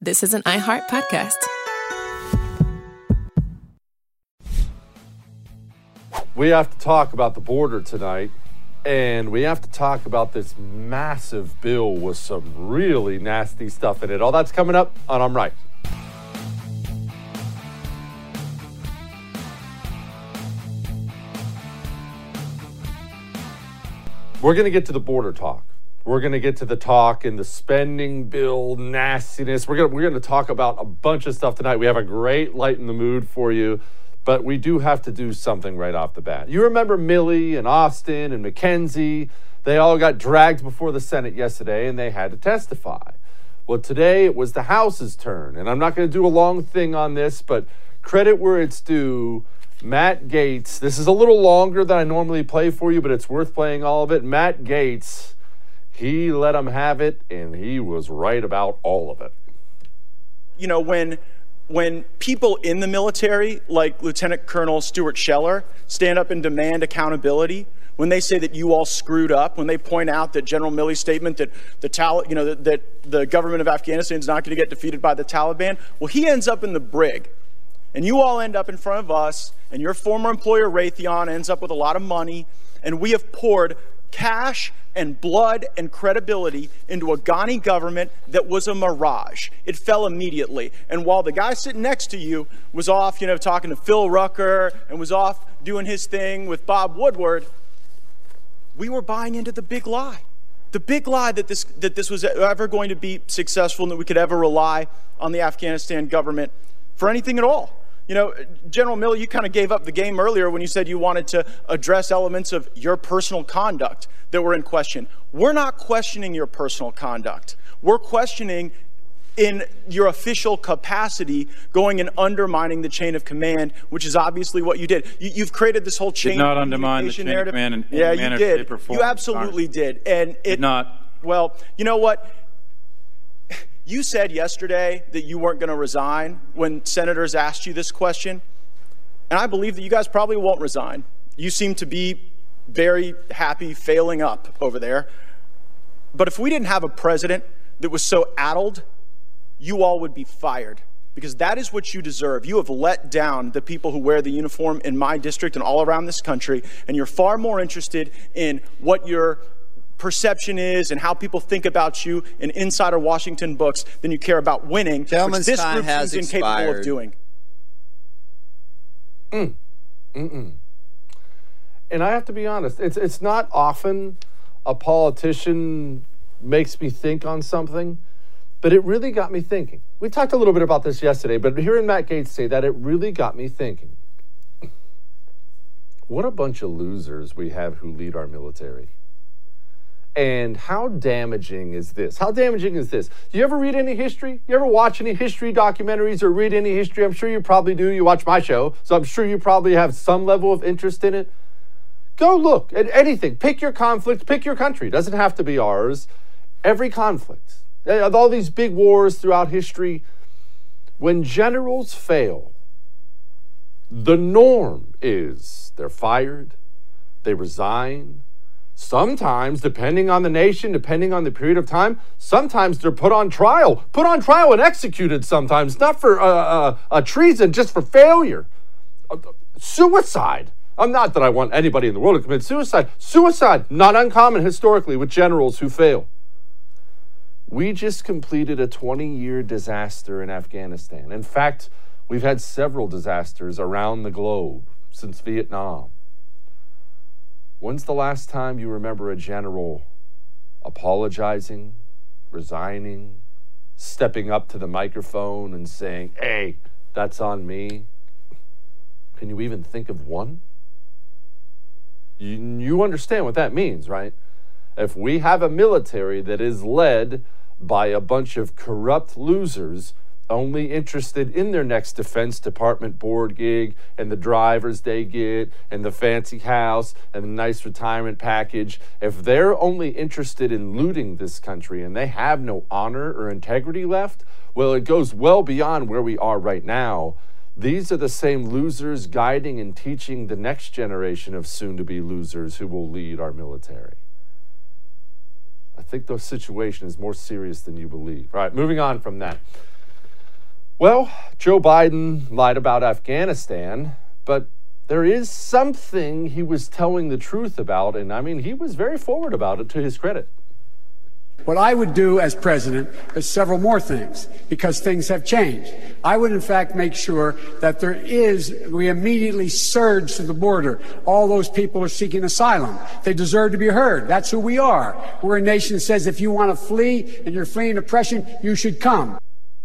This is an iHeart podcast. We have to talk about the border tonight, and we have to talk about this massive bill with some really nasty stuff in it. All that's coming up on I'm Right. We're going to get to the border talk. We're going to get to the talk and the spending bill nastiness. We're going to talk about a bunch of stuff tonight. We have a great light in the mood for you, but we do have to do something right off the bat. You remember Milley and Austin and McKenzie? They all got dragged before the Senate yesterday, and they had to testify. Well, today it was the House's turn, and I'm not going to do a long thing on this, but credit where it's due. Matt Gaetz, this is a little longer than I normally play for you, but it's worth playing all of it. Matt Gaetz, he let him have it, and he was right about all of it. You know, when people in the military, like Lieutenant Colonel Stuart Scheller, stand up and demand accountability, when they say that you all screwed up, when they point out that General Milley's statement that that the government of Afghanistan is not going to get defeated by the Taliban, well, he ends up in the brig. And you all end up in front of us, and your former employer, Raytheon, ends up with a lot of money, and we have poured cash and blood and credibility into a Ghani government that was a mirage. It fell immediately. And while the guy sitting next to you was off, talking to Phil Rucker and was off doing his thing with Bob Woodward, we were buying into the big lie. The big lie that this was ever going to be successful and that we could ever rely on the Afghanistan government for anything at all. General Milley, you kind of gave up the game earlier when you said you wanted to address elements of your personal conduct that were in question. We're not questioning your personal conduct. We're questioning in your official capacity going and undermining the chain of command, which is obviously what you did. You've created this whole chain of undermine the chain narrative. Of command in yeah, manner, you did. shape, or form. You absolutely did. And it did not. Well, you know what? You said yesterday that you weren't going to resign when senators asked you this question, and I believe that you guys probably won't resign. You seem to be very happy failing up over there. But if we didn't have a president that was so addled, you all would be fired, because that is what you deserve. You have let down the people who wear the uniform in my district and all around this country, and you're far more interested in what your perception is and how people think about you in insider Washington books than you care about winning, which this group seems incapable of doing. And I have to be honest, it's not often a politician makes me think on something, but it really got me thinking. We talked a little bit about this yesterday, but hearing Matt Gaetz say that, it really got me thinking. What a bunch of losers we have who lead our military. And how damaging is this? How damaging is this? Do you ever read any history? You ever watch any history documentaries or read any history? I'm sure you probably do. You watch my show, so I'm sure you probably have some level of interest in it. Go look at anything. Pick your conflict, pick your country. It doesn't have to be ours. Every conflict. Of all these big wars throughout history, when generals fail, the norm is they're fired, they resign. Sometimes, depending on the nation, depending on the period of time, sometimes they're put on trial and executed sometimes, not for treason, just for failure. Suicide. Not that I want anybody in the world to commit suicide. Suicide, not uncommon historically with generals who fail. We just completed a 20-year disaster in Afghanistan. In fact, we've had several disasters around the globe since Vietnam. When's the last time you remember a general apologizing, resigning, stepping up to the microphone and saying, hey, that's on me? Can you even think of one? You understand what that means, right? If we have a military that is led by a bunch of corrupt losers only interested in their next Defense Department board gig and the drivers they get and the fancy house and the nice retirement package, if they're only interested in looting this country and they have no honor or integrity left, well, it goes well beyond where we are right now. These are the same losers guiding and teaching the next generation of soon-to-be losers who will lead our military. I think the situation is more serious than you believe. All right, moving on from that. Well, Joe Biden lied about Afghanistan, but there is something he was telling the truth about, and I mean, he was very forward about it, to his credit. What I would do as president is several more things, because things have changed. I would, in fact, make sure that we immediately surge to the border. All those people are seeking asylum. They deserve to be heard. That's who we are. We're a nation that says if you want to flee and you're fleeing oppression, you should come.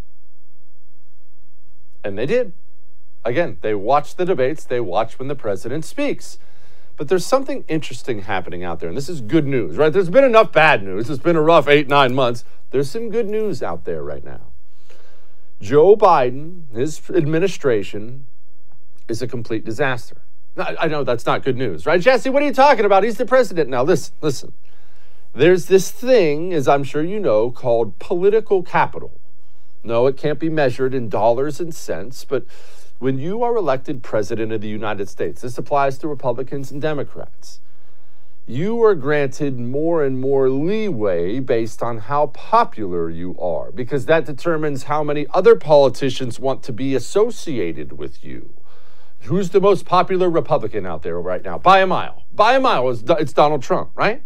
And they did. Again, they watch the debates. They watch when the president speaks. But there's something interesting happening out there, and this is good news, right? There's been enough bad news. It's been a rough 8-9 months. There's some good news out there right now. Joe Biden, his administration, is a complete disaster. I know that's not good news, right? Jesse, what are you talking about? He's the president now. Listen. There's this thing, as I'm sure you know, called political capital. No, it can't be measured in dollars and cents, but when you are elected president of the United States, this applies to Republicans and Democrats, you are granted more and more leeway based on how popular you are, because that determines how many other politicians want to be associated with you. Who's the most popular Republican out there right now? By a mile. By a mile, it's Donald Trump, right?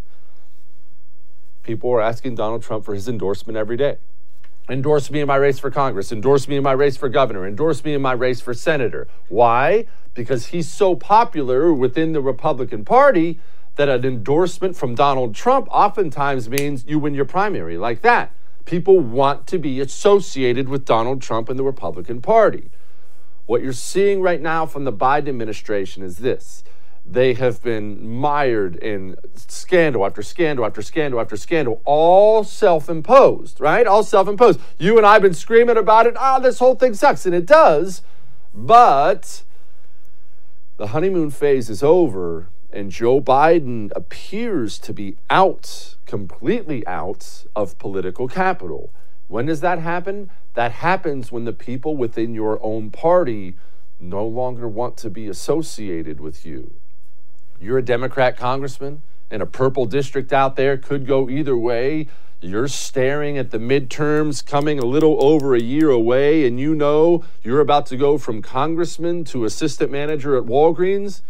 People are asking Donald Trump for his endorsement every day. Endorse me in my race for Congress. Endorse me in my race for governor. Endorse me in my race for senator. Why? Because he's so popular within the Republican Party that an endorsement from Donald Trump oftentimes means you win your primary like that. People want to be associated with Donald Trump and the Republican Party. What you're seeing right now from the Biden administration is this. They have been mired in scandal after scandal after scandal after scandal, all self-imposed, right? All self-imposed. You and I have been screaming about it. This whole thing sucks, and it does. But the honeymoon phase is over, and Joe Biden appears to be completely out of political capital. When does that happen? That happens when the people within your own party no longer want to be associated with you. You're a Democrat congressman in a purple district out there, could go either way. You're staring at the midterms coming a little over a year away, and you know you're about to go from congressman to assistant manager at Walgreens.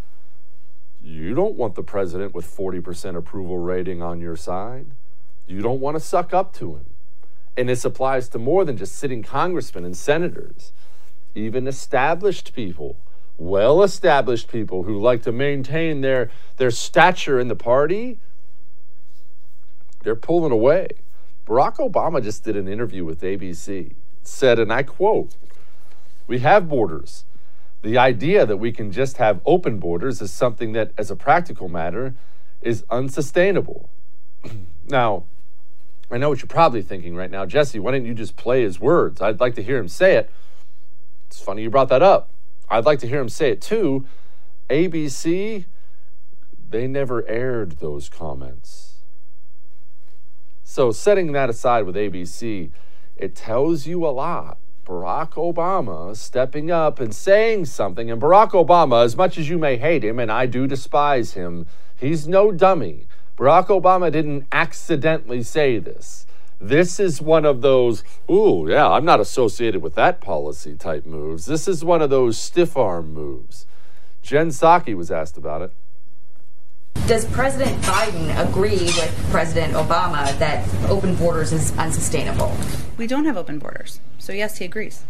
You don't want the president with 40% approval rating on your side. You don't want to suck up to him. And this applies to more than just sitting congressmen and senators. Even established people, well-established people who like to maintain their stature in the party, they're pulling away. Barack Obama just did an interview with ABC, said, and I quote, "We have borders. The idea that we can just have open borders is something that, as a practical matter, is unsustainable." Now, I know what you're probably thinking right now. Jesse, why didn't you just play his words? I'd like to hear him say it. It's funny you brought that up. I'd like to hear him say it too. ABC, they never aired those comments. So setting that aside with ABC, it tells you a lot. Barack Obama stepping up and saying something. And Barack Obama, as much as you may hate him, and I do despise him, he's no dummy. Barack Obama didn't accidentally say this. This is one of those, ooh, yeah, I'm not associated with that policy type moves. This is one of those stiff arm moves. Jen Psaki was asked about it. Does President Biden agree with President Obama that open borders is unsustainable? We don't have open borders. So yes, he agrees.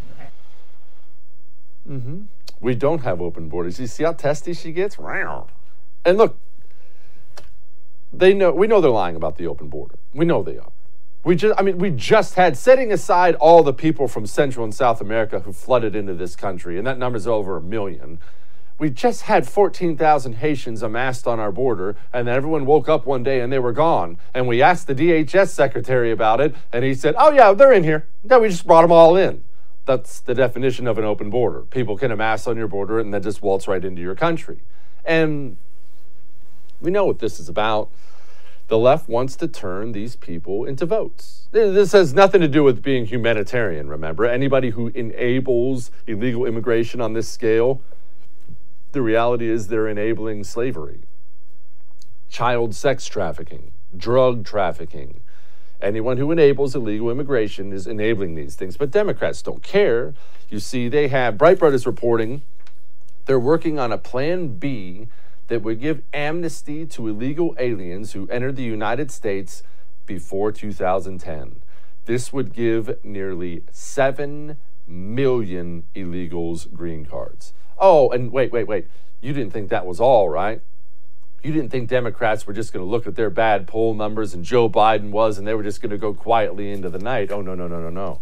We don't have open borders. You see how testy she gets? And look, we know they're lying about the open border. We know they are. We just had, setting aside all the people from Central and South America who flooded into this country, and that number's over 1 million. We just had 14,000 Haitians amassed on our border, and then everyone woke up one day and they were gone. And we asked the DHS secretary about it, and he said, oh yeah, they're in here. Yeah, we just brought them all in. That's the definition of an open border. People can amass on your border and then just waltz right into your country. And we know what this is about. The left wants to turn these people into votes. This has nothing to do with being humanitarian, remember? Anybody who enables illegal immigration on this scale, the reality is they're enabling slavery, child sex trafficking, drug trafficking, Anyone who enables illegal immigration is enabling these things. But Democrats don't care. You see, they have, Breitbart is reporting, they're working on a Plan B that would give amnesty to illegal aliens who entered the United States before 2010. This would give nearly 7 million illegals green cards. Oh, and wait. You didn't think that was all, right? You didn't think Democrats were just going to look at their bad poll numbers and Joe Biden was, and they were just going to go quietly into the night. Oh, no.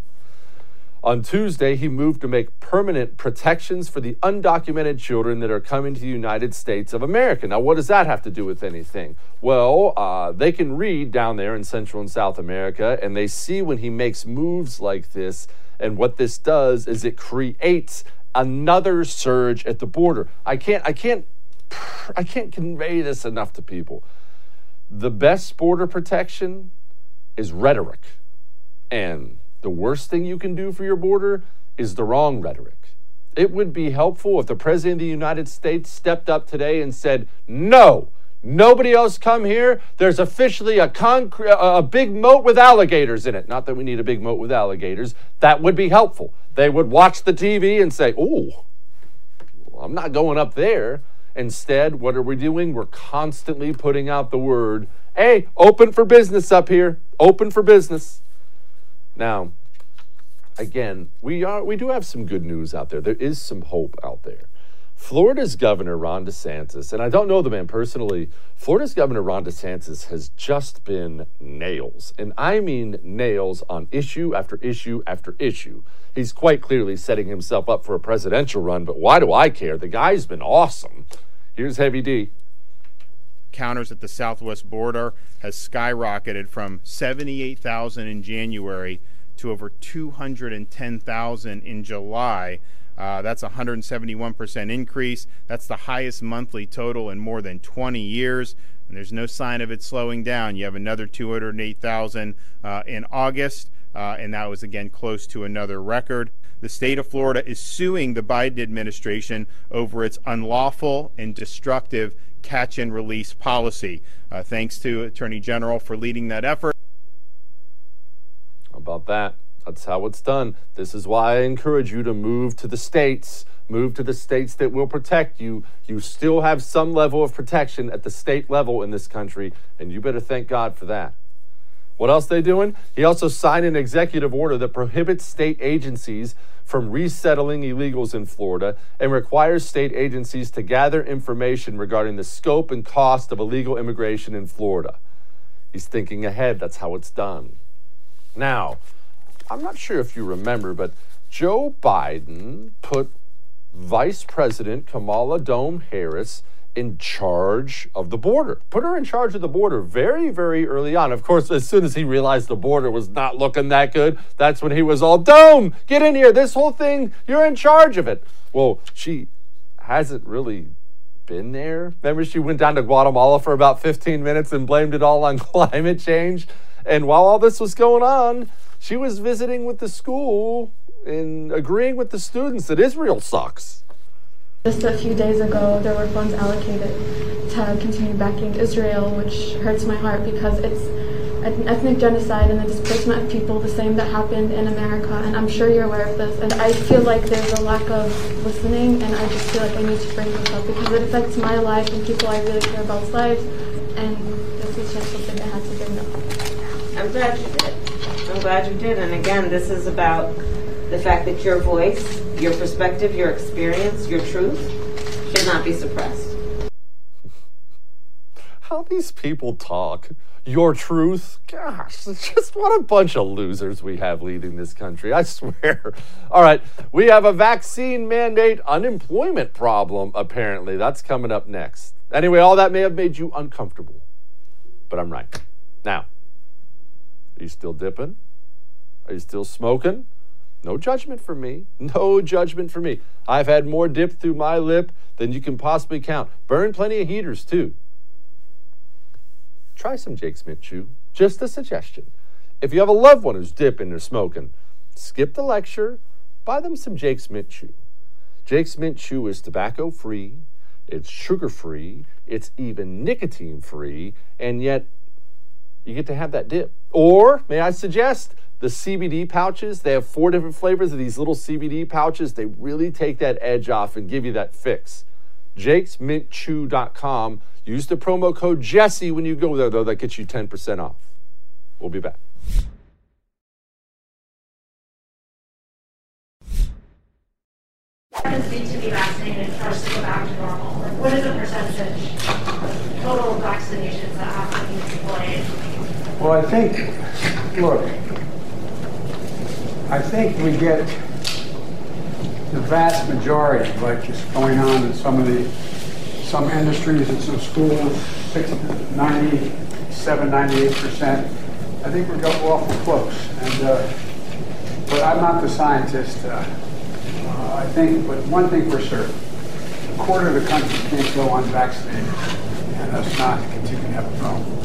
On Tuesday, he moved to make permanent protections for the undocumented children that are coming to the United States of America. Now, what does that have to do with anything? Well, they can read down there in Central and South America, and they see when he makes moves like this, and what this does is it creates another surge at the border. I can't convey this enough to people. The best border protection is rhetoric. And the worst thing you can do for your border is the wrong rhetoric. It would be helpful if the President of the United States stepped up today and said, no, nobody else come here. There's officially a big moat with alligators in it. Not that we need a big moat with alligators. That would be helpful. They would watch the TV and say, oh, I'm not going up there. Instead, what are we doing? We're constantly putting out the word, hey, open for business up here. Open for business. Now, again, we do have some good news out there. There is some hope out there. Florida's Governor Ron DeSantis, and I don't know the man personally, Florida's Governor Ron DeSantis has just been nails. And I mean nails on issue after issue after issue. He's quite clearly setting himself up for a presidential run, but why do I care? The guy's been awesome. Here's Heavy D. Counters at the southwest border has skyrocketed from 78,000 in January to over 210,000 in July. That's a 171% increase. That's the highest monthly total in more than 20 years. And there's no sign of it slowing down. You have another 208,000 in August, and that was again close to another record. The state of Florida is suing the Biden administration over its unlawful and destructive catch and release policy. Thanks to Attorney General for leading that effort. How about that? That's how it's done. This is why I encourage you to move to the states. Move to the states that will protect you. You still have some level of protection at the state level in this country, and you better thank God for that. What else they doing? He also signed an executive order that prohibits state agencies from resettling illegals in Florida and requires state agencies to gather information regarding the scope and cost of illegal immigration in Florida. He's thinking ahead. That's how it's done. Now, I'm not sure if you remember, but Joe Biden put Vice President Kamala Dome Harris in charge of the border. Put her in charge of the border very, very early on. Of course, as soon as he realized the border was not looking that good, that's when he was all, Dome, get in here. This whole thing, you're in charge of it. Well, she hasn't really been there. Remember, she went down to Guatemala for about 15 minutes and blamed it all on climate change. And while all this was going on, she was visiting with the school and agreeing with the students that Israel sucks. Just a few days ago, there were funds allocated to continue backing Israel, which hurts my heart because it's an ethnic genocide and the displacement of people, the same that happened in America. And I'm sure you're aware of this. And I feel like there's a lack of listening, and I just feel like I need to bring this up because it affects my life and people I really care about's lives. And this is just something I had to bring up. I'm glad you did. I'm glad you did. And again, this is about the fact that your voice, your perspective, your experience, your truth should not be suppressed. How these people talk. Your truth. Gosh, it's just what a bunch of losers we have leading this country. I swear. All right, we have a vaccine mandate unemployment problem, apparently. That's coming up next. Anyway, all that may have made you uncomfortable, but I'm right. Now, are you still dipping? Are you still smoking? No judgment for me. No judgment for me. I've had more dip through my lip than you can possibly count. Burn plenty of heaters, too. Try some Jake's Mint Chew. Just a suggestion. If you have a loved one who's dipping or smoking, skip the lecture, buy them some Jake's Mint Chew. Jake's Mint Chew is tobacco-free, it's sugar-free, it's even nicotine-free, and yet you get to have that dip. Or, may I suggest, the CBD pouches. They have 4 different flavors of these little CBD pouches. They really take that edge off and give you that fix. JakesMintChew.com. Use the promo code Jesse when you go there, though. That gets you 10% off. We'll be back. Need to be vaccinated for us to go back to normal? What is the percentage total vaccinations that have to be deployed? Well, I think we get the vast majority, like is going on in some industries and some schools, 97, 98%. I think we're awful close. But I'm not the scientist. I think, but one thing for certain, a quarter of the country can't go unvaccinated, and us not continue to have a problem.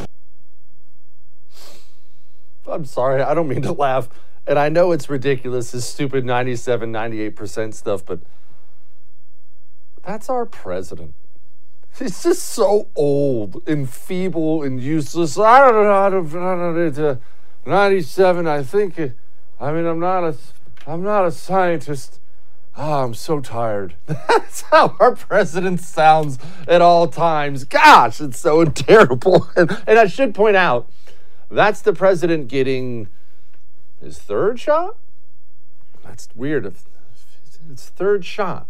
I'm sorry, I don't mean to laugh. And I know it's ridiculous, this stupid 97, 98% stuff, but that's our president. He's just so old and feeble and useless. I don't know, 97, I think, I'm not a scientist. Oh, I'm so tired. That's how our president sounds at all times. Gosh, it's so terrible. And I should point out, that's the president getting his 3rd shot? That's weird. It's 3rd shot.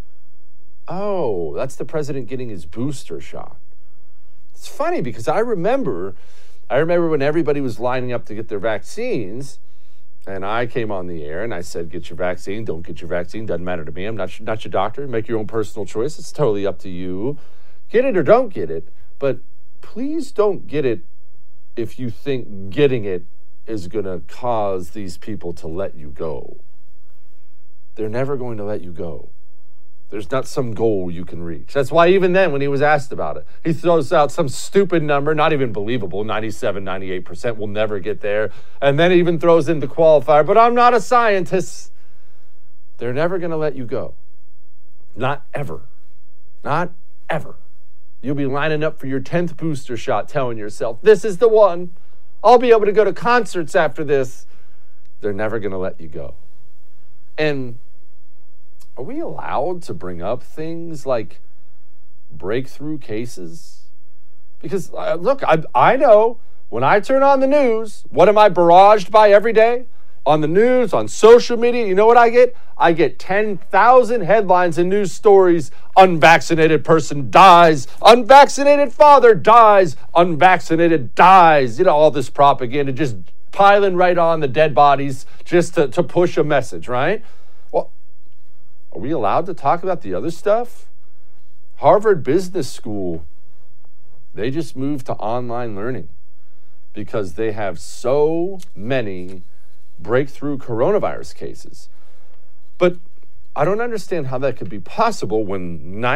Oh, that's the president getting his booster shot. It's funny because I remember when everybody was lining up to get their vaccines, and I came on the air and I said, get your vaccine, don't get your vaccine, doesn't matter to me. I'm not your doctor. Make your own personal choice. It's totally up to you. Get it or don't get it, but please don't get it if you think getting it is going to cause these people to let you go. They're never going to let you go. There's not some goal you can reach. That's why even then, when he was asked about it, he throws out some stupid number, not even believable, 97, 98%, will never get there. And then even throws in the qualifier, but I'm not a scientist. They're never going to let you go. Not ever. Not ever. You'll be lining up for your 10th booster shot, telling yourself, this is the one. I'll be able to go to concerts after this. They're never going to let you go. And are we allowed to bring up things like breakthrough cases? Because, look, I know when I turn on the news, what am I barraged by every day? On the news, on social media, you know what I get? I get 10,000 headlines and news stories. Unvaccinated person dies. Unvaccinated father dies. Unvaccinated dies. You know, all this propaganda just piling right on the dead bodies just to push a message, right? Well, are we allowed to talk about the other stuff? Harvard Business School, they just moved to online learning because they have so many breakthrough coronavirus cases. But I don't understand how that could be possible when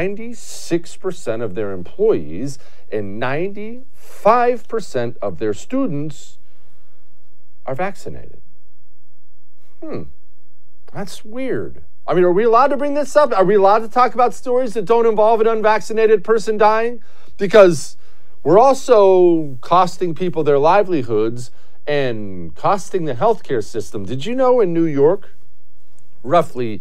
96% of their employees and 95% of their students are vaccinated. That's weird. I mean, are we allowed to bring this up? Are we allowed to talk about stories that don't involve an unvaccinated person dying? Because we're also costing people their livelihoods and costing the healthcare system. Did you know in New York, roughly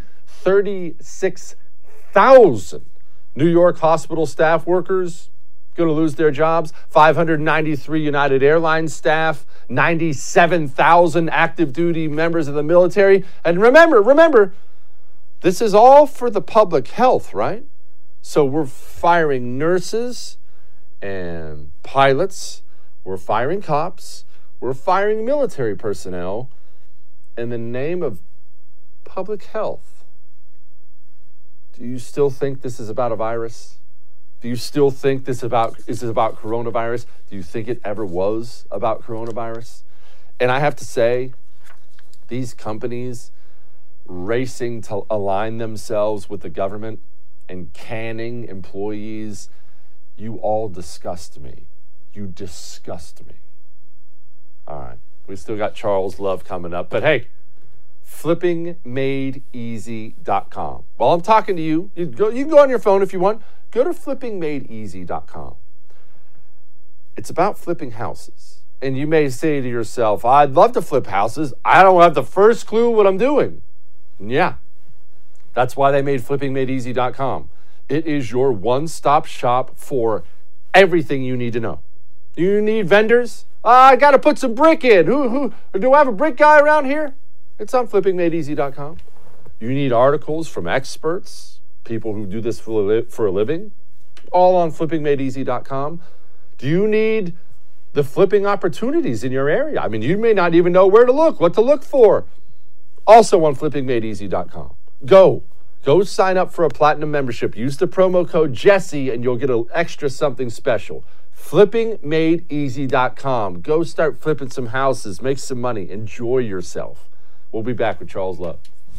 36,000 New York hospital staff workers going to lose their jobs? 593 United Airlines staff, 97,000 active duty members of the military. And remember, this is all for the public health, right? So we're firing nurses and pilots. We're firing cops. We're firing military personnel in the name of public health. Do you still think this is about a virus? Do you still think this is about coronavirus? Do you think it ever was about coronavirus? And I have to say, these companies racing to align themselves with the government and canning employees, you all disgust me. You disgust me. All right, we still got Charles Love coming up, but hey, flippingmadeeasy.com. While I'm talking to you, you can go on your phone if you want. Go to flippingmadeeasy.com. It's about flipping houses. And you may say to yourself, I'd love to flip houses. I don't have the first clue what I'm doing. And yeah, that's why they made flippingmadeeasy.com. It is your one-stop shop for everything you need to know. Do you need vendors? I got to put some brick in. Do I have a brick guy around here? It's on flippingmadeeasy.com. You need articles from experts, people who do this for a living, all on flippingmadeeasy.com. Do you need the flipping opportunities in your area? I mean, you may not even know where to look, what to look for. Also on flippingmadeeasy.com. Go sign up for a platinum membership. Use the promo code Jesse and you'll get an extra something special. Flippingmadeeasy.com. Go start flipping some houses, make some money, enjoy yourself. We'll be back with Charles Love.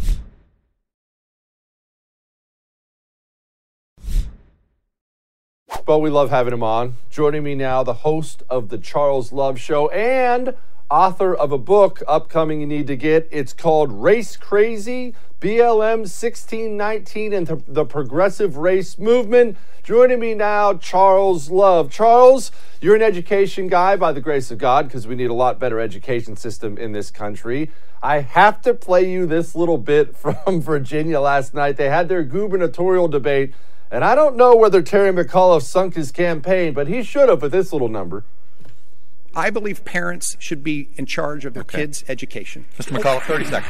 But we love having him on. Joining me now, the host of the Charles Love Show and author of a book upcoming you need to get. It's called Race Crazy, BLM 1619 and the Progressive Race Movement. Joining me now, Charles Love. Charles, you're an education guy by the grace of God because we need a lot better education system in this country. I have to play you this little bit from Virginia last night. They had their gubernatorial debate. And I don't know whether Terry McAuliffe sunk his campaign, but he should have with this little number. I believe parents should be in charge of their kids' education. Mr. McAuliffe, 30 seconds.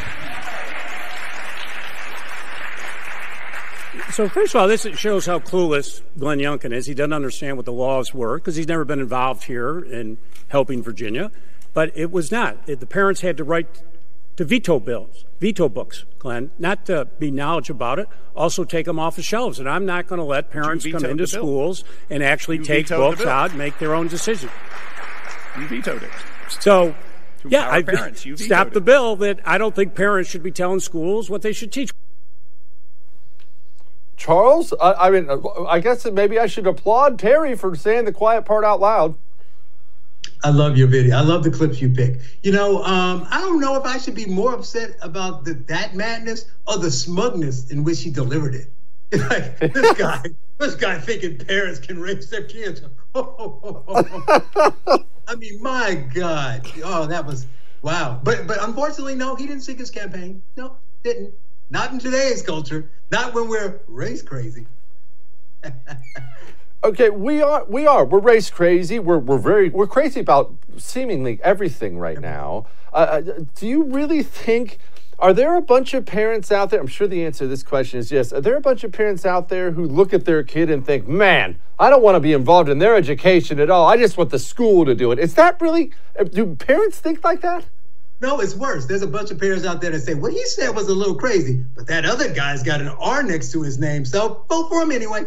So first of all, this shows how clueless Glenn Youngkin is. He doesn't understand what the laws were because he's never been involved here in helping Virginia. But it was not. The parents had the right to veto books, Glenn, not to be knowledgeable about it, also take them off the shelves. And I'm not going to let parents come into schools and actually take books out and make their own decision. You vetoed it. So, yeah, I stopped the bill that I don't think parents should be telling schools what they should teach. Charles, I mean, I guess that maybe I should applaud Terry for saying the quiet part out loud. I love your video. I love the clips you pick. You know, I don't know if I should be more upset about that madness or the smugness in which he delivered it. Like, this guy thinking parents can raise their kids. I mean, my God. Oh, that was, wow. But unfortunately, no, he didn't sink his campaign. No, didn't. Not in today's culture. Not when we're race crazy. Okay, we're race crazy. We're crazy about seemingly everything right now. Do you really think, are there a bunch of parents out there? I'm sure the answer to this question is yes. Are there a bunch of parents out there who look at their kid and think, man, I don't want to be involved in their education at all. I just want the school to do it. Is that really, do parents think like that? No, it's worse. There's a bunch of parents out there that say, what he said was a little crazy, but that other guy's got an R next to his name, so vote for him anyway.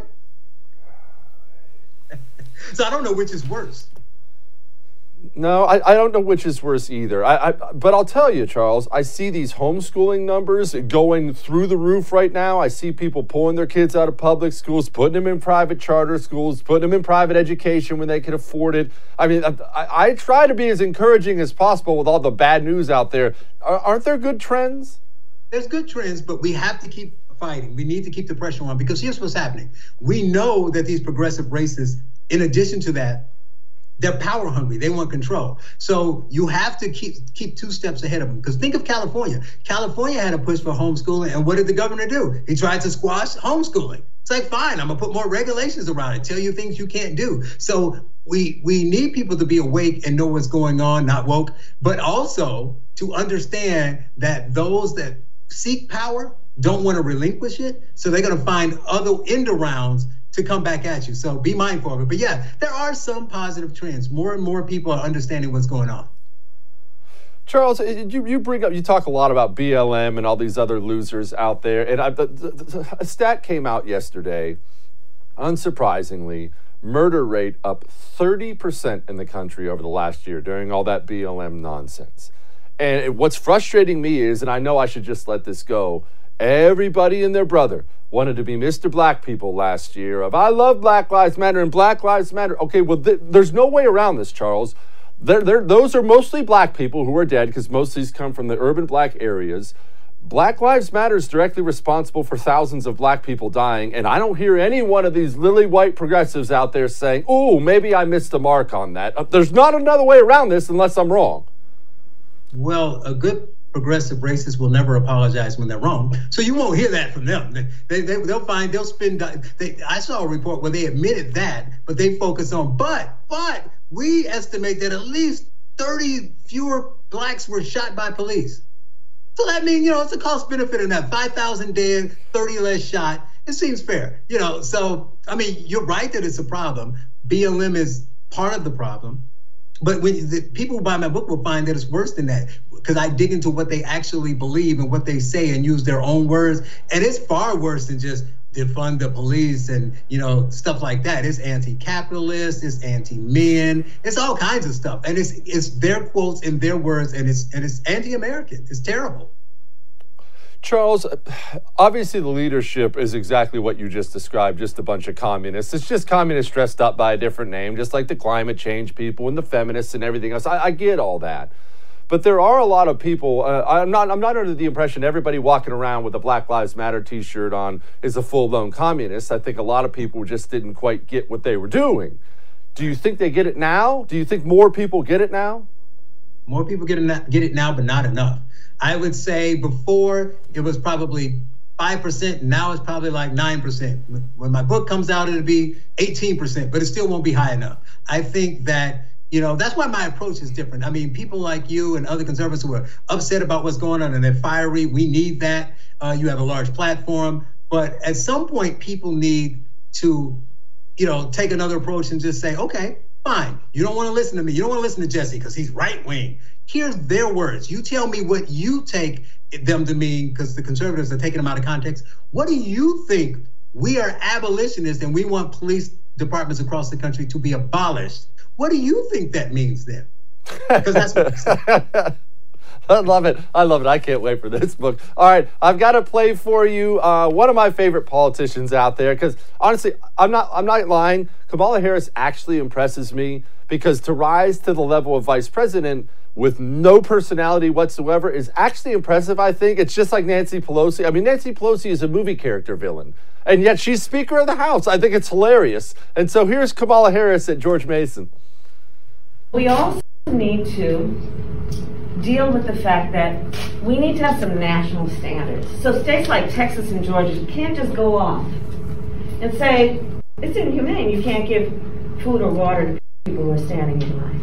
So I don't know which is worse. No, I don't know which is worse either. But I'll tell you, Charles, I see these homeschooling numbers going through the roof right now. I see people pulling their kids out of public schools, putting them in private charter schools, putting them in private education when they can afford it. I mean, I try to be as encouraging as possible with all the bad news out there. Aren't there good trends? There's good trends, but we have to keep fighting. We need to keep the pressure on because here's what's happening. We know that these progressive racists, in addition to that, they're power hungry. They want control. So you have to keep 2 steps ahead of them. Because think of California. California had a push for homeschooling, and what did the governor do? He tried to squash homeschooling. It's like, fine, I'm gonna put more regulations around it, tell you things you can't do. So we need people to be awake and know what's going on, not woke, but also to understand that those that seek power don't want to relinquish it. So they're gonna find other end arounds to come back at you. So be mindful of it. But yeah, there are some positive trends. More and more people are understanding what's going on. Charles, you talk a lot about BLM and all these other losers out there. And a stat came out yesterday, unsurprisingly, murder rate up 30% in the country over the last year during all that BLM nonsense. And what's frustrating me is, and I know I should just let this go, everybody and their brother wanted to be Mr. Black people last year of, I love Black Lives Matter and Black Lives Matter. Okay, well, there's no way around this, Charles. Those are mostly black people who are dead because most of these come from the urban black areas. Black Lives Matter is directly responsible for thousands of black people dying, and I don't hear any one of these lily white progressives out there saying, "Oh, maybe I missed the mark on that." There's not another way around this unless I'm wrong. Well, a good progressive racist will never apologize when they're wrong, so you won't hear that from them. They'll spend. I saw a report where they admitted that, but they focus on, but we estimate that at least 30 fewer blacks were shot by police. So that means, it's a cost benefit in that 5,000 dead, 30 less shot. It seems fair, So, you're right that it's a problem. BLM is part of the problem. But when the people who buy my book will find that it's worse than that, because I dig into what they actually believe and what they say and use their own words. And it's far worse than just defund the police and, stuff like that. It's anti-capitalist, it's anti-men, it's all kinds of stuff. And it's their quotes and their words, and it's anti-American. It's terrible. Charles, obviously the leadership is exactly what you just described, just a bunch of communists. It's just communists dressed up by a different name, just like the climate change people and the feminists and everything else. I get all that. But there are a lot of people, I'm not under the impression everybody walking around with a Black Lives Matter t-shirt on is a full-blown communist. I think a lot of people just didn't quite get what they were doing. Do you think they get it now? Do you think more people get it now? More people get it now, but not enough. I would say before it was probably 5%. Now it's probably like 9%. When my book comes out, it'll be 18%, but it still won't be high enough. I think that, that's why my approach is different. People like you and other conservatives who are upset about what's going on and they're fiery, we need that. You have a large platform. But at some point, people need to, take another approach and just say, okay, fine. You don't want to listen to me. You don't want to listen to Jesse because he's right wing. Here's their words. You tell me what you take them to mean, because the conservatives are taking them out of context. What do you think? We are abolitionists and we want police departments across the country to be abolished. What do you think that means then? Because that's what they say. I love it. I can't wait for this book. All right, I've got to play for you one of my favorite politicians out there, because honestly, I'm not lying. Kamala Harris actually impresses me, because to rise to the level of vice president with no personality whatsoever is actually impressive, I think. It's just like Nancy Pelosi. Nancy Pelosi is a movie character villain, and yet she's Speaker of the House. I think it's hilarious. And so here's Kamala Harris at George Mason. We also need to deal with the fact that we need to have some national standards. So states like Texas and Georgia can't just go off and say, it's inhumane, you can't give food or water to people who are standing in line.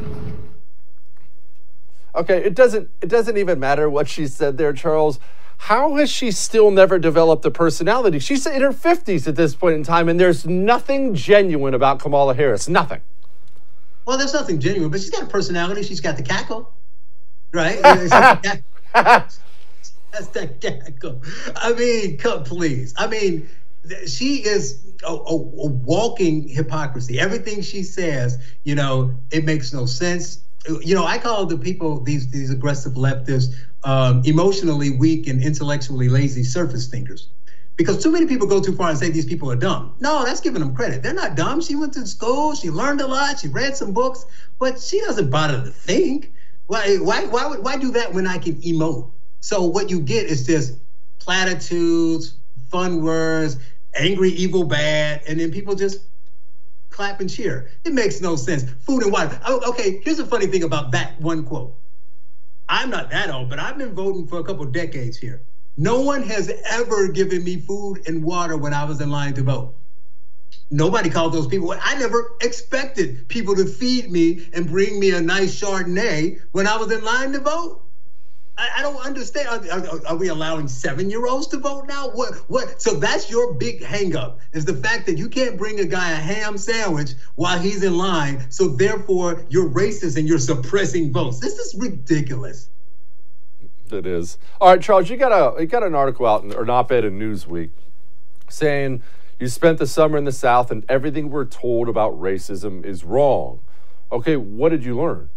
Okay, it doesn't even matter what she said there, Charles. How has she still never developed a personality? She's in her 50s at this point in time, and there's nothing genuine about Kamala Harris. Nothing. Well, there's nothing genuine, but she's got a personality. She's got the cackle, right? That's that cackle. Please. She is a walking hypocrisy. Everything she says, it makes no sense. I call the people, these aggressive leftists, emotionally weak and intellectually lazy surface thinkers. Because too many people go too far and say these people are dumb. No, that's giving them credit. They're not dumb. She went to school, she learned a lot, she read some books, but she doesn't bother to think. Why do that when I can emote? So what you get is just platitudes, fun words, angry, evil, bad, and then people just clap and cheer. It makes no sense. Food and water. Okay, here's a funny thing about that one quote. I'm not that old, but I've been voting for a couple decades here. No one has ever given me food and water when I was in line to vote. Nobody called those people. I never expected people to feed me and bring me a nice Chardonnay when I was in line to vote. I don't understand. Are we allowing 7-year-olds to vote now? What? So that's your big hang-up, is the fact that you can't bring a guy a ham sandwich while he's in line. So therefore, you're racist and you're suppressing votes. This is ridiculous. It is. All right, Charles, you got an article out, or an op-ed in Newsweek, saying you spent the summer in the South and everything we're told about racism is wrong. Okay, what did you learn?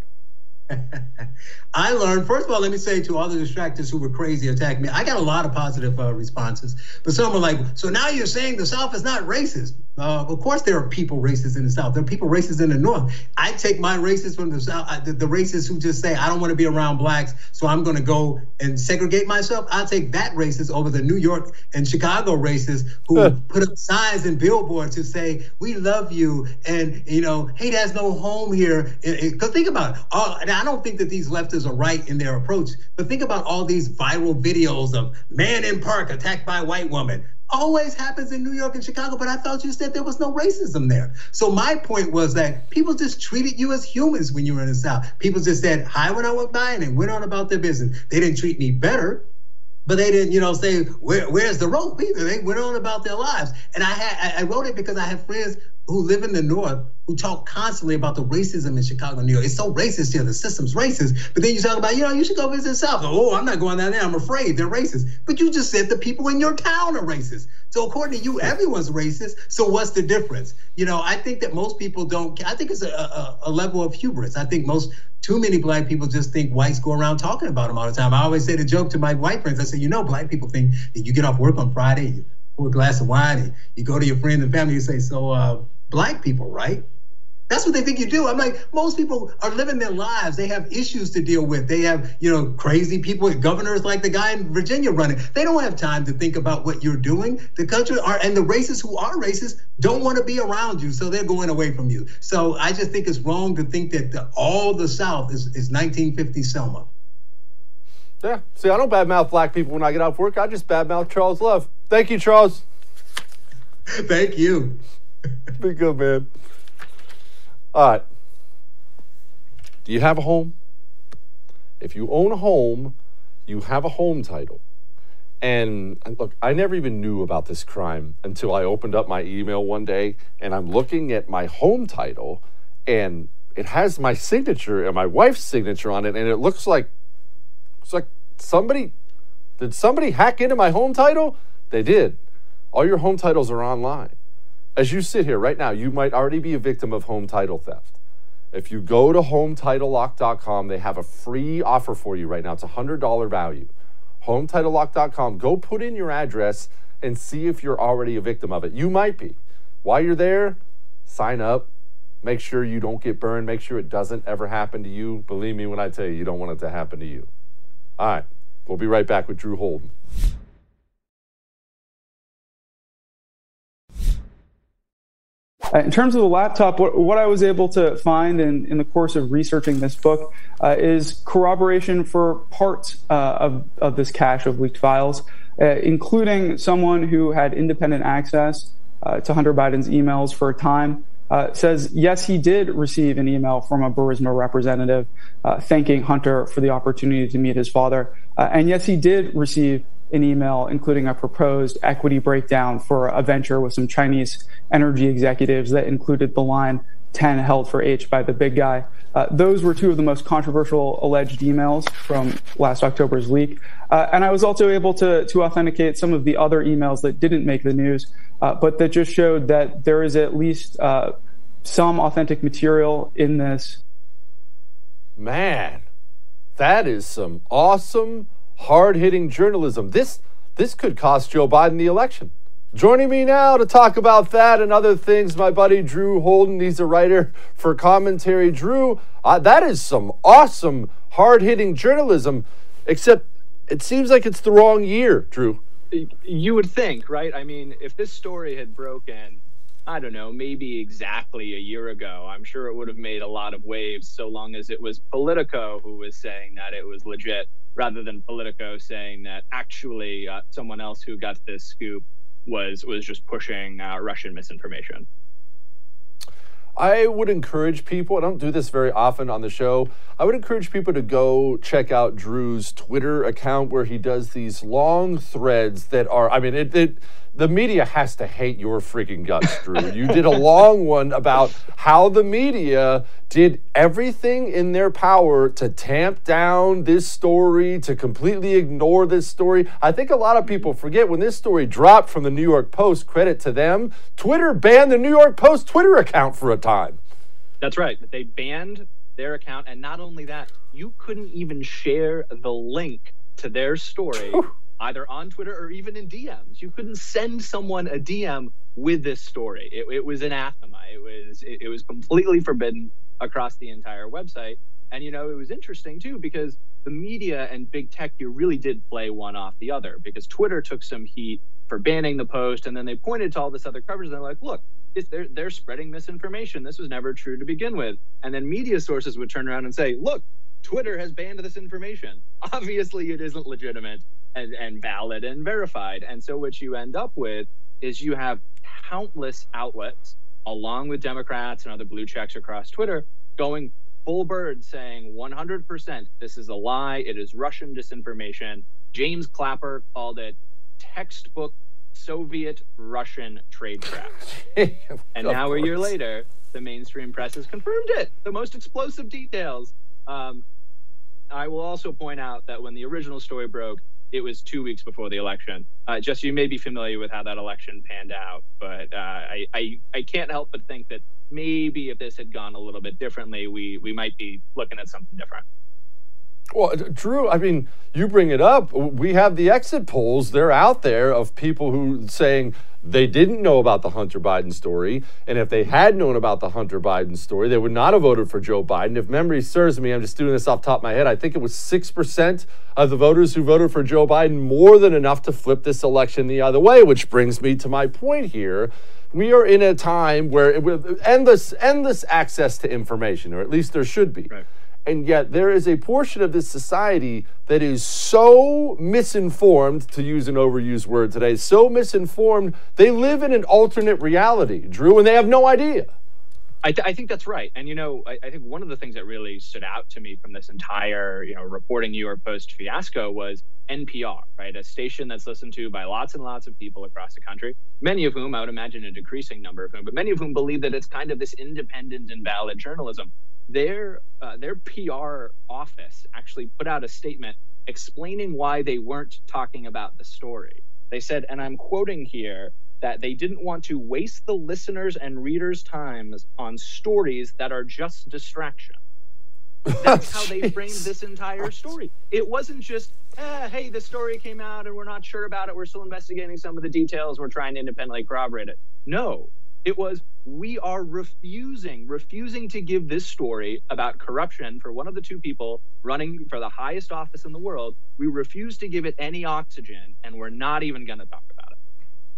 I learned, first of all, let me say to all the distractors who were crazy attacking me, I got a lot of positive responses. But some were like, so now you're saying the South is not racist? Of course, there are people racist in the South. There are people racist in the North. I take my racists from the South, the racists who just say, I don't want to be around blacks, so I'm going to go and segregate myself. I'll take that racist over the New York and Chicago racists who put up signs and billboards to say, we love you, and, you know, hate has no home here. Because think about it. And I don't think that these leftists are right in their approach, but think about all these viral videos of man in park attacked by a white woman. Always happens in New York and Chicago, but I thought you said there was no racism there. So my point was that people just treated you as humans when you were in the South. People just said hi when I walked by and then went on about their business. They didn't treat me better, but they didn't, you know, say, where's the rope either. They went on about their lives. And I wrote it because I have friends who live in the North who talk constantly about the racism in Chicago, New York. It's so racist here. The system's racist. But then you talk about, you know, you should go visit the South. Oh, I'm not going down there. I'm afraid they're racist. But you just said the people in your town are racist. So according to you, everyone's racist. So what's the difference? You know, I think that most people don't. I think it's a level of hubris. I think too many black people just think whites go around talking about them all the time. I always say the joke to my white friends. I say, you know, black people think that you get off work on Friday, you pour a glass of wine, and you go to your friends and family, you say, so black people, right? That's what they think you do. I'm like, most people are living their lives. They have issues to deal with. They have, you know, crazy people, governors like the guy in Virginia running. They don't have time to think about what you're doing. The country and the racists who are racist don't want to be around you, so they're going away from you. So I just think it's wrong to think that all the South is 1950 Selma. Yeah. See, I don't badmouth black people when I get off work. I just badmouth Charles Love. Thank you, Charles. Thank you. Be good, man. All right. Do you have a home? If you own a home, you have a home title. And look, I never even knew about this crime until I opened up my email one day and I'm looking at my home title and it has my signature and my wife's signature on it, and it looks like did somebody hack into my home title? They did. All your home titles are online. As you sit here right now, you might already be a victim of home title theft. If you go to HomeTitleLock.com, they have a free offer for you right now. It's a $100 value. HomeTitleLock.com. Go put in your address and see if you're already a victim of it. You might be. While you're there, sign up. Make sure you don't get burned. Make sure it doesn't ever happen to you. Believe me when I tell you, you don't want it to happen to you. All right. We'll be right back with Drew Holden. In terms of the laptop, what I was able to find in the course of researching this book is corroboration for parts of this cache of leaked files, including someone who had independent access to Hunter Biden's emails for a time, says, yes, he did receive an email from a Burisma representative thanking Hunter for the opportunity to meet his father. And yes, he did receive an email including a proposed equity breakdown for a venture with some Chinese energy executives that included the line 10 held for H by the big guy. Those were two of the most controversial alleged emails from last October's leak. And I was also able to authenticate some of the other emails that didn't make the news, but that just showed that there is at least some authentic material in this. Man, that is some awesome, hard-hitting journalism. This could cost Joe Biden the election. Joining me now to talk about that and other things, my buddy Drew Holden. He's a writer for Commentary. Drew, that is some awesome, hard-hitting journalism, except it seems like it's the wrong year, Drew. You would think, right? I mean, if this story had broken, I don't know, maybe exactly a year ago, I'm sure it would have made a lot of waves, so long as it was Politico who was saying that it was legit, rather than Politico saying that actually someone else who got this scoop was just pushing Russian misinformation. I would encourage people, I don't do this very often on the show, I would encourage people to go check out Drew's Twitter account where he does these long threads that are, I mean, the media has to hate your freaking guts, Drew. You did a long one about how the media did everything in their power to tamp down this story, to completely ignore this story. I think a lot of people forget when this story dropped from the New York Post, credit to them, Twitter banned the New York Post Twitter account for a time. That's right. They banned their account, and not only that, you couldn't even share the link to their story either on Twitter or even in DMs. You couldn't send someone a DM with this story. It was anathema. It was completely forbidden across the entire website. And, it was interesting, too, because the media and big tech here really did play one off the other, because Twitter took some heat for banning the post, and then they pointed to all this other coverage, and they're like, look, they're spreading misinformation. This was never true to begin with. And then media sources would turn around and say, look, Twitter has banned this information. Obviously, it isn't legitimate and valid and verified. And so what you end up with is you have countless outlets, along with Democrats and other blue checks across Twitter, going full bird saying 100% this is a lie. It is Russian disinformation. James Clapper called it textbook Soviet-Russian trade traps. And now a year later, the mainstream press has confirmed it. The most explosive details. I will also point out that when the original story broke, it was 2 weeks before the election. Just you may be familiar with how that election panned out, but I can't help but think that maybe if this had gone a little bit differently, we might be looking at something different. Well, Drew, I mean, you bring it up. We have the exit polls. They're out there of people who saying they didn't know about the Hunter Biden story. And if they had known about the Hunter Biden story, they would not have voted for Joe Biden. If memory serves me, I'm just doing this off the top of my head, I think it was 6% of the voters who voted for Joe Biden, more than enough to flip this election the other way, which brings me to my point here. We are in a time where with endless access to information, or at least there should be. Right. And yet there is a portion of this society that is so misinformed, to use an overused word today, so misinformed, they live in an alternate reality, Drew, and they have no idea. I think that's right. And, I think one of the things that really stood out to me from this entire, reporting New York Post fiasco was NPR, right? A station that's listened to by lots and lots of people across the country, many of whom, I would imagine a decreasing number of whom, but many of whom believe that it's kind of this independent and valid journalism. Their PR office actually put out a statement explaining why they weren't talking about the story. They said, and I'm quoting here, that they didn't want to waste the listeners' and readers' times on stories that are just distraction. That's how they framed this entire story. It wasn't just, hey, the story came out and we're not sure about it. We're still investigating some of the details. We're trying to independently corroborate it. No, it was, we are refusing to give this story about corruption for one of the two people running for the highest office in the world. We refuse to give it any oxygen, and we're not even going to talk about it.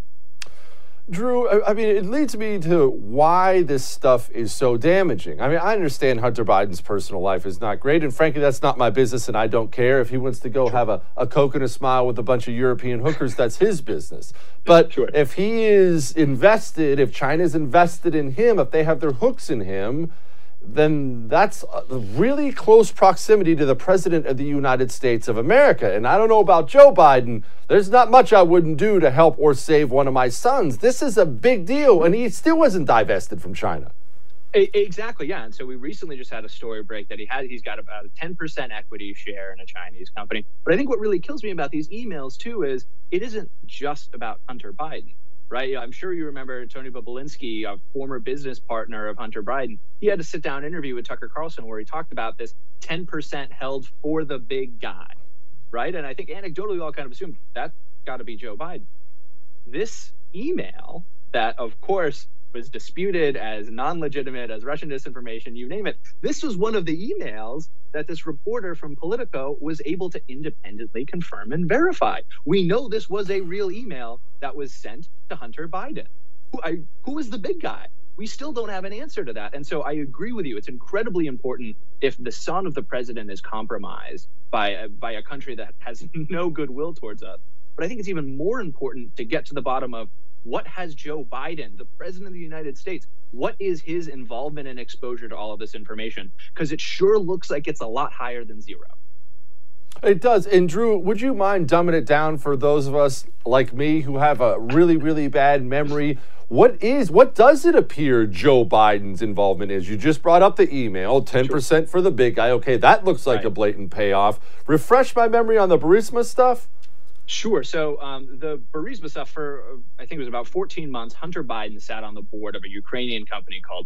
Drew, I mean, it leads me to why this stuff is so damaging. I mean, I understand Hunter Biden's personal life is not great, and frankly, that's not my business, and I don't care. If he wants to go have a Coke and a smile with a bunch of European hookers, that's his business. But if he is invested, if China's invested in him, if they have their hooks in him, then that's a really close proximity to the President of the United States of America. And I don't know about Joe Biden. There's not much I wouldn't do to help or save one of my sons. This is a big deal, and he still wasn't divested from China. Exactly, yeah. And so we recently just had a story break that he's got about a 10% equity share in a Chinese company. But I think what really kills me about these emails, too, is it isn't just about Hunter Biden. Right? I'm sure you remember Tony Bobulinski, a former business partner of Hunter Biden. He had a sit-down interview with Tucker Carlson where he talked about this 10% held for the big guy, right? And I think anecdotally we all kind of assumed that's got to be Joe Biden. This email that, of course, was disputed as non-legitimate, as Russian disinformation, you name it. This was one of the emails that this reporter from Politico was able to independently confirm and verify. We know this was a real email that was sent to Hunter Biden. Who is the big guy? We still don't have an answer to that. And so I agree with you. It's incredibly important if the son of the president is compromised by a country that has no goodwill towards us. But I think it's even more important to get to the bottom of what has Joe Biden, the president of the United States, what is his involvement and exposure to all of this information? Because it sure looks like it's a lot higher than zero. It does. And Drew, would you mind dumbing it down for those of us like me who have a really, really bad memory? What does it appear Joe Biden's involvement is? You just brought up the email, 10% for the big guy. Okay, that looks like a blatant payoff. Refresh my memory on the Burisma stuff. Sure. So the Burisma stuff, for I think it was about 14 months, Hunter Biden sat on the board of a Ukrainian company called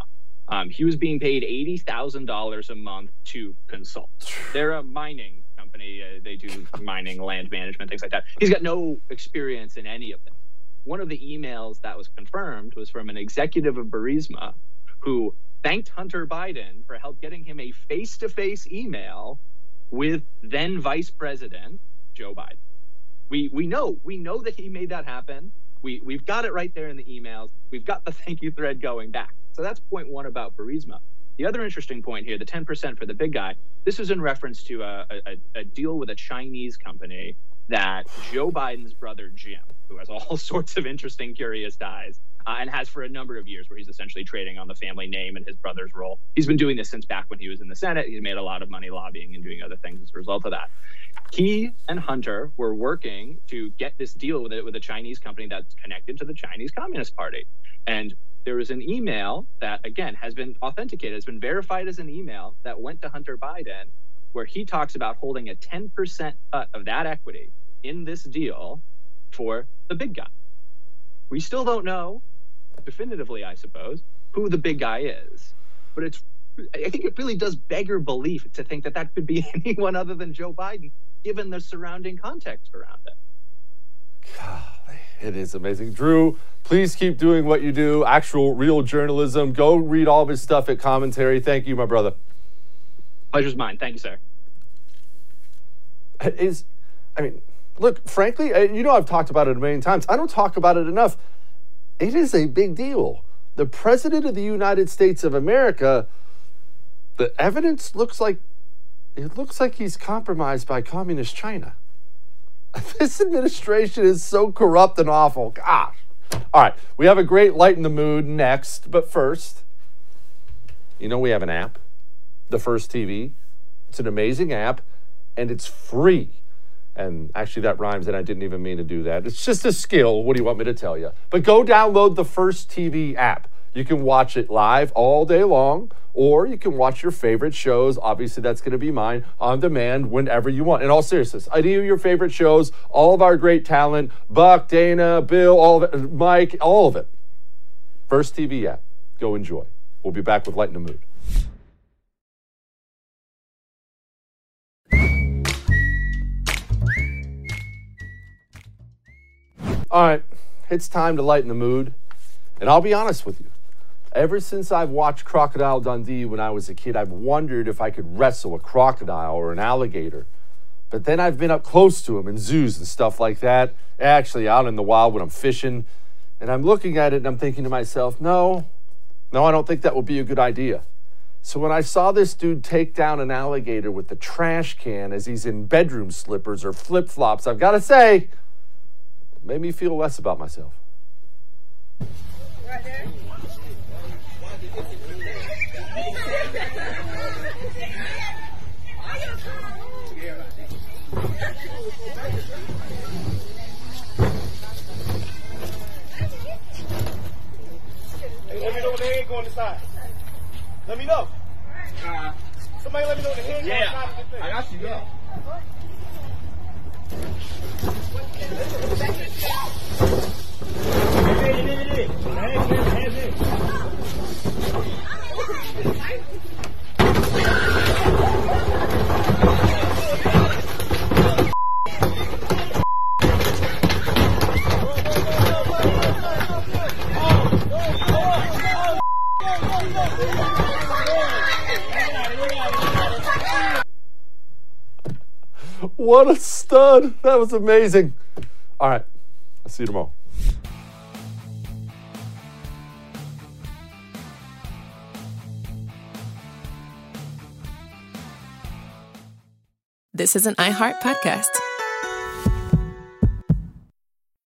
Burisma. He was being paid $80,000 a month to consult. They're a mining company. company. They do mining, land management, things like that. He's got no experience in any of them. One of the emails that was confirmed was from an executive of Burisma who thanked Hunter Biden for help getting him a face-to-face email with then Vice President Joe Biden. We know that he made that happen. We've got it right there in the emails. We've got the thank you thread going back. So that's point one about Burisma. The other interesting point here, the 10% for the big guy, this was in reference to a deal with a Chinese company that Joe Biden's brother Jim, who has all sorts of interesting, curious ties, and has for a number of years, where he's essentially trading on the family name and his brother's role. He's been doing this since back when he was in the Senate. He's made a lot of money lobbying and doing other things as a result of that. He and Hunter were working to get this deal with a Chinese company that's connected to the Chinese Communist Party. And there was an email that, again, has been authenticated, has been verified as an email that went to Hunter Biden, where he talks about holding a 10% cut of that equity in this deal for the big guy. We still don't know definitively, I suppose, who the big guy is. But I think it really does beggar belief to think that that could be anyone other than Joe Biden, given the surrounding context around it. Golly, it is amazing. Drew, please keep doing what you do, actual, real journalism. Go read all of his stuff at Commentary. Thank you, my brother. Pleasure's mine. Thank you, sir. Look, frankly, I've talked about it a million times. I don't talk about it enough. It is a big deal. The President of the United States of America, the evidence looks like he's compromised by communist China. This administration is so corrupt and awful. Gosh. All right, we have a great Lighten the Mood next, but first, we have an app, The First TV. It's an amazing app, and it's free. And actually, that rhymes, and I didn't even mean to do that. It's just a skill. What do you want me to tell you? But go download the First TV app. You can watch it live all day long, or you can watch your favorite shows. Obviously, that's going to be mine, on demand whenever you want. In all seriousness, any of your favorite shows, all of our great talent, Buck, Dana, Bill, all of it, Mike, all of it. First TV app. Go enjoy. We'll be back with Lighten the Mood. All right, it's time to lighten the mood. And I'll be honest with you. Ever since I've watched Crocodile Dundee when I was a kid, I've wondered if I could wrestle a crocodile or an alligator. But then I've been up close to them in zoos and stuff like that, actually out in the wild when I'm fishing. And I'm looking at it and I'm thinking to myself, no, I don't think that would be a good idea. So when I saw this dude take down an alligator with the trash can as he's in bedroom slippers or flip-flops, I've got to say, made me feel less about myself. Right there. Hey, let me know when the head go on the side. Let me know. Somebody let me know when the head go on the side of the thing. I got you, yeah. What a stud. That was amazing. All right. I'll see you tomorrow. This is an iHeart podcast.